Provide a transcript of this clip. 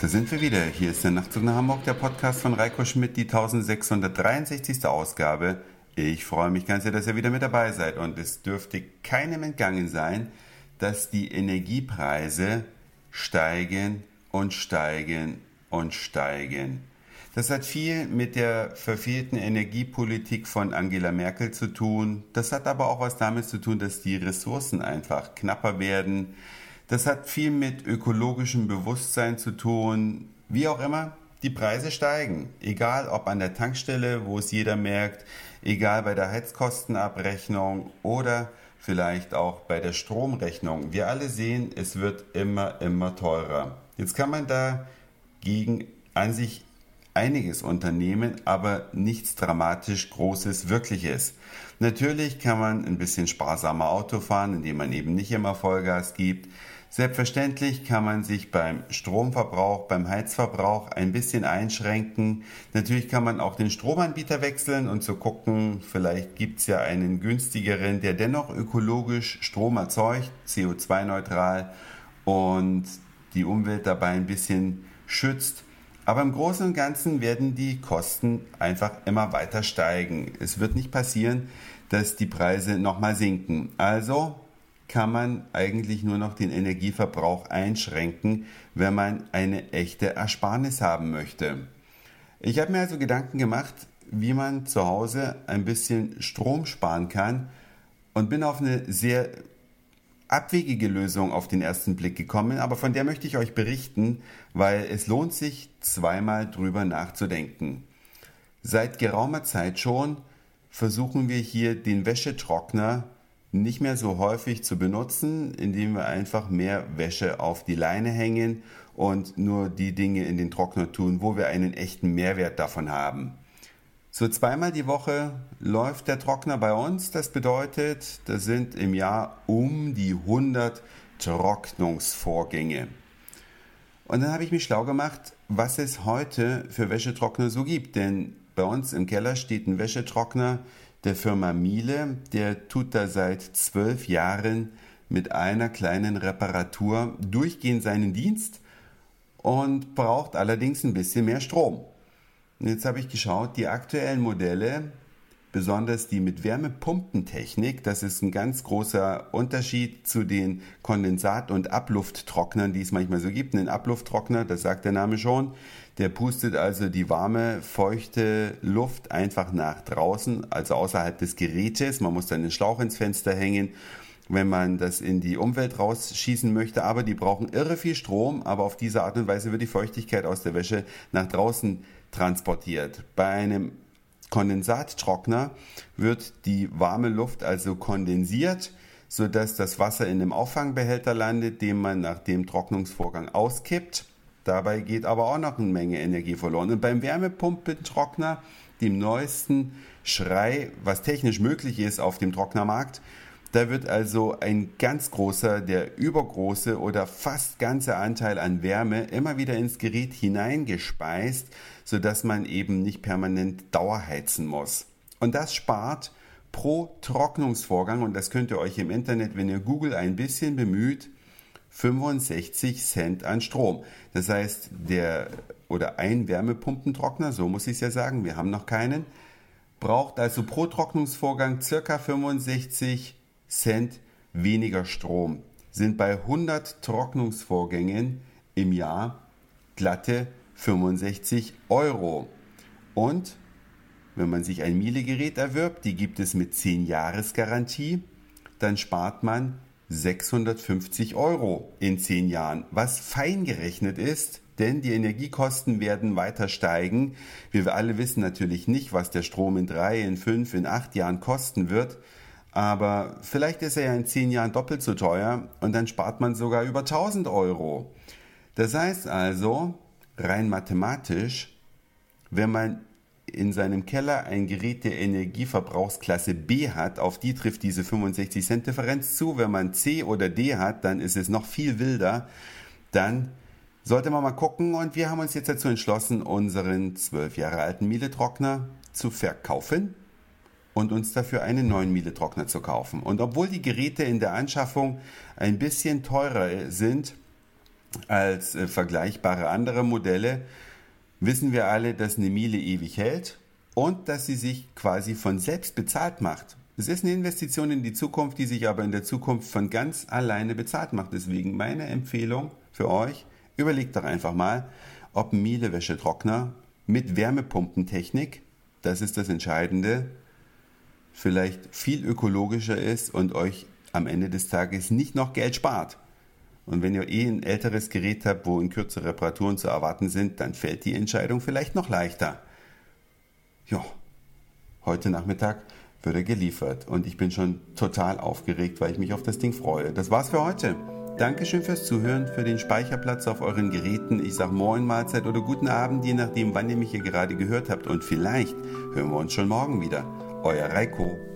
Da sind wir wieder. Hier ist der Nachtzug nach Hamburg, der Podcast von Reiko Schmidt, die 1663. Ausgabe. Ich freue mich ganz sehr, dass ihr wieder mit dabei seid. Und es dürfte keinem entgangen sein, dass die Energiepreise steigen und steigen und steigen. Das hat viel mit der verfehlten Energiepolitik von Angela Merkel zu tun. Das hat aber auch was damit zu tun, dass die Ressourcen einfach knapper werden. Das hat viel mit ökologischem Bewusstsein zu tun. Wie auch immer, die Preise steigen. Egal ob an der Tankstelle, wo es jeder merkt, egal bei der Heizkostenabrechnung oder vielleicht auch bei der Stromrechnung. Wir alle sehen, es wird immer teurer. Jetzt kann man dagegen an sich einiges unternehmen, aber nichts dramatisch Großes, Wirkliches. Natürlich kann man ein bisschen sparsamer Auto fahren, indem man eben nicht immer Vollgas gibt. Selbstverständlich kann man sich beim Stromverbrauch, beim Heizverbrauch ein bisschen einschränken. Natürlich kann man auch den Stromanbieter wechseln und so gucken, vielleicht gibt es ja einen günstigeren, der dennoch ökologisch Strom erzeugt, CO2-neutral und die Umwelt dabei ein bisschen schützt. Aber im Großen und Ganzen werden die Kosten einfach immer weiter steigen. Es wird nicht passieren, dass die Preise nochmal sinken. Also kann man eigentlich nur noch den Energieverbrauch einschränken, wenn man eine echte Ersparnis haben möchte. Ich habe mir also Gedanken gemacht, wie man zu Hause ein bisschen Strom sparen kann und bin auf eine sehr abwegige Lösung auf den ersten Blick gekommen, aber von der möchte ich euch berichten, weil es lohnt sich, zweimal drüber nachzudenken. Seit geraumer Zeit schon versuchen wir hier den Wäschetrockner nicht mehr so häufig zu benutzen, indem wir einfach mehr Wäsche auf die Leine hängen und nur die Dinge in den Trockner tun, wo wir einen echten Mehrwert davon haben. So zweimal die Woche läuft der Trockner bei uns. Das bedeutet, das sind im Jahr um die 100 Trocknungsvorgänge. Und dann habe ich mich schlau gemacht, was es heute für Wäschetrockner so gibt. Denn bei uns im Keller steht ein Wäschetrockner der Firma Miele. Der tut da seit 12 Jahren mit einer kleinen Reparatur durchgehend seinen Dienst und braucht allerdings ein bisschen mehr Strom. Und jetzt habe ich geschaut, die aktuellen Modelle, besonders die mit Wärmepumpentechnik, das ist ein ganz großer Unterschied zu den Kondensat- und Ablufttrocknern, die es manchmal so gibt. Ein Ablufttrockner, das sagt der Name schon, der pustet also die warme, feuchte Luft einfach nach draußen, also außerhalb des Gerätes. Man muss dann den Schlauch ins Fenster hängen, wenn man das in die Umwelt rausschießen möchte. Aber die brauchen irre viel Strom, aber auf diese Art und Weise wird die Feuchtigkeit aus der Wäsche nach draußen transportiert. Bei einem Kondensattrockner wird die warme Luft also kondensiert, sodass das Wasser in einem Auffangbehälter landet, den man nach dem Trocknungsvorgang auskippt. Dabei geht aber auch noch eine Menge Energie verloren. Und beim Wärmepumpentrockner, dem neuesten Schrei, was technisch möglich ist auf dem Trocknermarkt, da wird also ein ganz großer, der übergroße oder fast ganze Anteil an Wärme immer wieder ins Gerät hineingespeist, sodass man eben nicht permanent dauerheizen muss. Und das spart pro Trocknungsvorgang, und das könnt ihr euch im Internet, wenn ihr Google ein bisschen bemüht, 65 Cent an Strom. Das heißt, ein Wärmepumpentrockner, so muss ich es ja sagen, wir haben noch keinen, braucht also pro Trocknungsvorgang ca. 65 Cent weniger Strom. Sind bei 100 Trocknungsvorgängen im Jahr glatte 65 Euro. Und wenn man sich ein Miele-Gerät erwirbt, die gibt es mit 10 Jahresgarantie, dann spart man 650 Euro in 10 Jahren, was fein gerechnet ist, denn die Energiekosten werden weiter steigen. Wir alle wissen natürlich nicht, was der Strom in 3, in 5, in 8 Jahren kosten wird, aber vielleicht ist er ja in 10 Jahren doppelt so teuer und dann spart man sogar über 1000 Euro. Das heißt also, rein mathematisch, wenn man in seinem Keller ein Gerät der Energieverbrauchsklasse B hat, auf die trifft diese 65 Cent Differenz zu. Wenn man C oder D hat, dann ist es noch viel wilder. Dann sollte man mal gucken, und wir haben uns jetzt dazu entschlossen, unseren 12 Jahre alten Miele-Trockner zu verkaufen und uns dafür einen neuen Miele-Trockner zu kaufen. Und obwohl die Geräte in der Anschaffung ein bisschen teurer sind, als vergleichbare andere Modelle, wissen wir alle, dass eine Miele ewig hält und dass sie sich quasi von selbst bezahlt macht. Es ist eine Investition in die Zukunft, die sich aber in der Zukunft von ganz alleine bezahlt macht. Deswegen meine Empfehlung für euch, überlegt doch einfach mal, ob ein Miele-Wäschetrockner mit Wärmepumpentechnik, das ist das Entscheidende, vielleicht viel ökologischer ist und euch am Ende des Tages nicht noch Geld spart. Und wenn ihr ein älteres Gerät habt, wo in Kürze Reparaturen zu erwarten sind, dann fällt die Entscheidung vielleicht noch leichter. Ja, heute Nachmittag wird er geliefert und ich bin schon total aufgeregt, weil ich mich auf das Ding freue. Das war's für heute. Dankeschön fürs Zuhören, für den Speicherplatz auf euren Geräten. Ich sag Moin, Mahlzeit oder guten Abend, je nachdem, wann ihr mich hier gerade gehört habt. Und vielleicht hören wir uns schon morgen wieder. Euer Reiko.